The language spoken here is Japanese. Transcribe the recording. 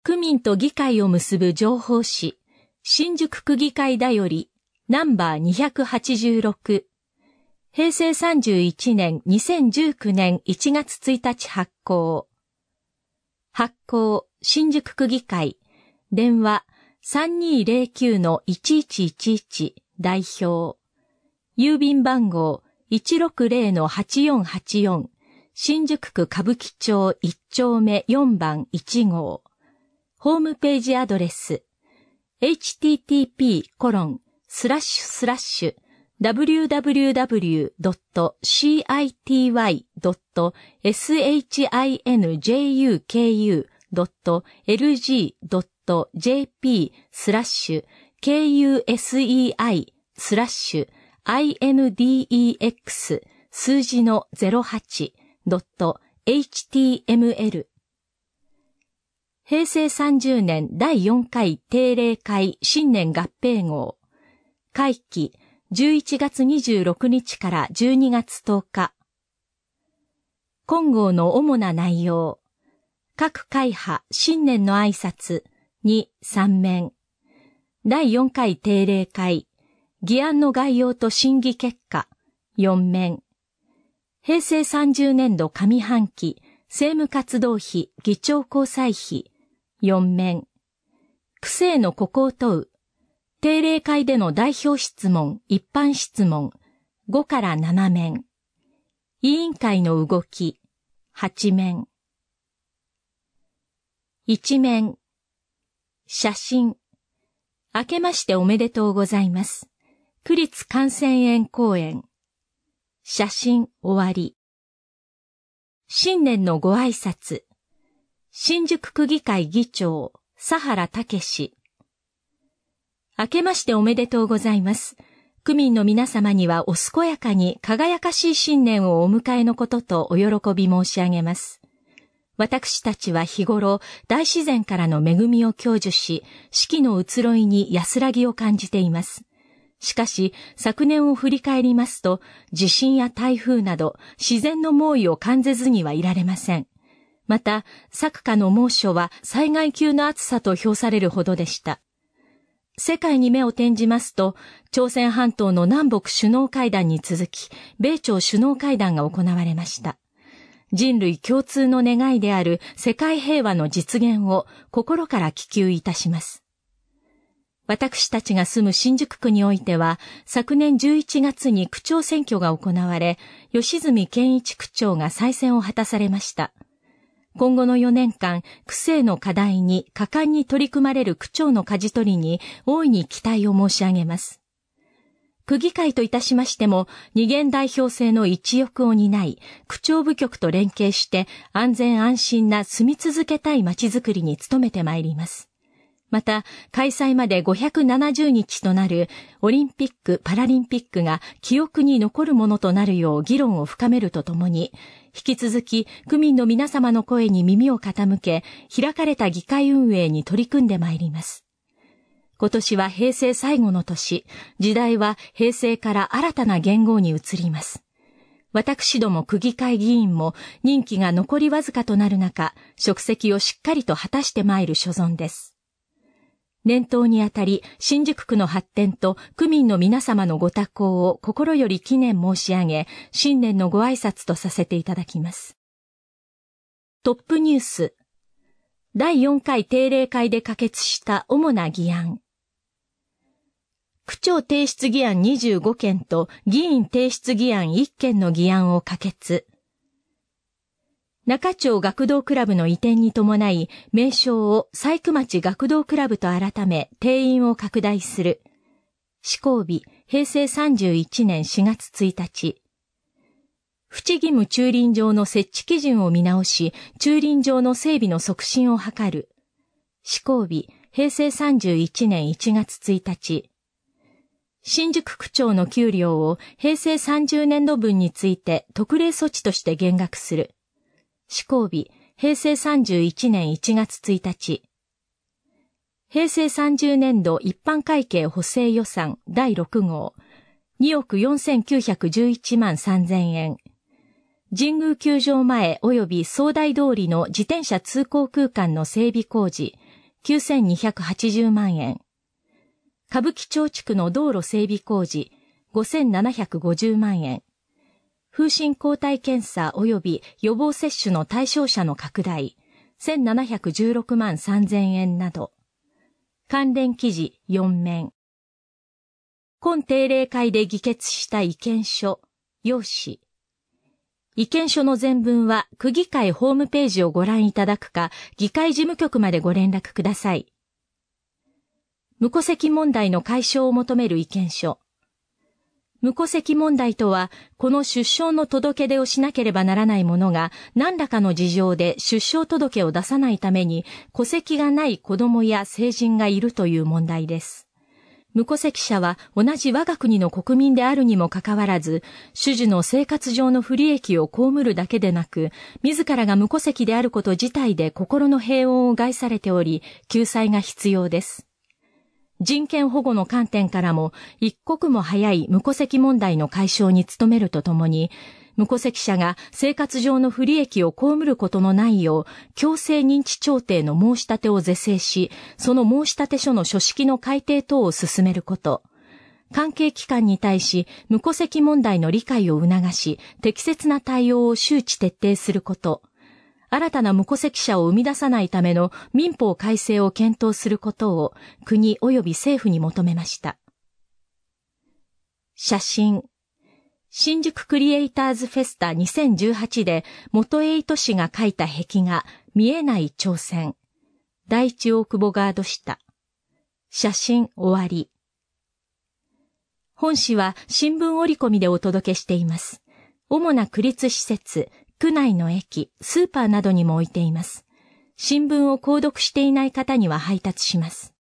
区民と議会を結ぶ情報誌、新宿区議会だより、ナンバー286、平成31年2019年1月1日発行。発行、新宿区議会、電話 3209-1111 代表。郵便番号 160-8484 新宿区歌舞伎町1丁目4番1号。ホームページアドレス http://www.city.shinjuku.jp/index 数字の 08.html 平成30年第4回定例会新年合併号。会期11月26日から12月10日。今号の主な内容。各会派新年の挨拶2、3面。第4回定例会。議案の概要と審議結果4面。平成30年度上半期政務活動費議長交際費4面。区政のここを問う。定例会での代表質問、一般質問5から7面。委員会の動き8面。1面。写真。明けましておめでとうございます。区立感染園公園。写真終わり。新年のご挨拶。新宿区議会議長、佐原武史。明けましておめでとうございます。区民の皆様にはお健やかに輝かしい新年をお迎えのこととお喜び申し上げます。私たちは日頃、大自然からの恵みを享受し、四季の移ろいに安らぎを感じています。しかし、昨年を振り返りますと、地震や台風など、自然の猛威を感じずにはいられません。また、昨夏の猛暑は災害級の暑さと評されるほどでした。世界に目を転じますと、朝鮮半島の南北首脳会談に続き、米朝首脳会談が行われました。人類共通の願いである世界平和の実現を心から祈求いたします。私たちが住む新宿区においては、昨年11月に区長選挙が行われ、吉住健一区長が再選を果たされました。今後の4年間、区政の課題に果敢に取り組まれる区長の舵取りに大いに期待を申し上げます。区議会といたしましても、二元代表制の一翼を担い、区長部局と連携して安全安心な住み続けたい街づくりに努めてまいります。また、開催まで570日となるオリンピック・パラリンピックが記憶に残るものとなるよう議論を深めるとともに、引き続き区民の皆様の声に耳を傾け、開かれた議会運営に取り組んでまいります。今年は平成最後の年、時代は平成から新たな元号に移ります。私ども区議会議員も任期が残りわずかとなる中、職責をしっかりと果たしてまいる所存です。年頭にあたり、新宿区の発展と区民の皆様のご多幸を心より祈念申し上げ、新年のご挨拶とさせていただきます。トップニュース。第4回定例会で可決した主な議案。区長提出議案25件と議員提出議案1件の議案を可決。中町学童クラブの移転に伴い、名称を佐久町学童クラブと改め、定員を拡大する。施行日、平成31年4月1日。府地義務駐輪場の設置基準を見直し、駐輪場の整備の促進を図る。施行日、平成31年1月1日。新宿区長の給料を平成30年度分について特例措置として減額する。施行日、平成31年1月1日。平成30年度一般会計補正予算第6号、2億4911万3000円。神宮球場前及び総大通りの自転車通行空間の整備工事、 9280万円。歌舞伎町地区の道路整備工事5750万円。風疹抗体検査及び予防接種の対象者の拡大1716万3000円など。関連記事4面。今定例会で議決した意見書、要旨。意見書の全文は区議会ホームページをご覧いただくか、議会事務局までご連絡ください。無戸籍問題の解消を求める意見書。無戸籍問題とは、この出生の届け出をしなければならない者が、何らかの事情で出生届を出さないために、戸籍がない子供や成人がいるという問題です。無戸籍者は同じ我が国の国民であるにもかかわらず、種々の生活上の不利益を被るだけでなく、自らが無戸籍であること自体で心の平穏を害されており、救済が必要です。人権保護の観点からも、一刻も早い無戸籍問題の解消に努めるとともに、無戸籍者が生活上の不利益を被ることのないよう、強制認知調停の申し立てを是正し、その申し立て書の書式の改定等を進めること。関係機関に対し、無戸籍問題の理解を促し、適切な対応を周知徹底すること。新たな無戸籍者を生み出さないための民法改正を検討することを国及び政府に求めました。写真。新宿クリエイターズフェスタ2018で元エイト氏が描いた壁画見えない挑戦。第一大久保ガード下。写真終わり。本誌は新聞折り込みでお届けしています。主な区立施設、区内の駅、スーパーなどにも置いています。新聞を購読していない方には配達します。